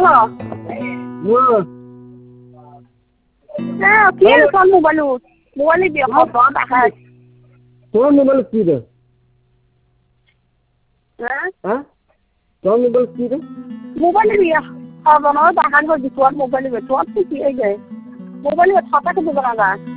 Con mobile đi có bà hai. Con mobile কি রে? হ্যাঁ? Con mobile কি রে? Mobile đi có bà nói bà hai có đi con mobile về con thì gì ấy vậy? Mobile là thọ cái gì bà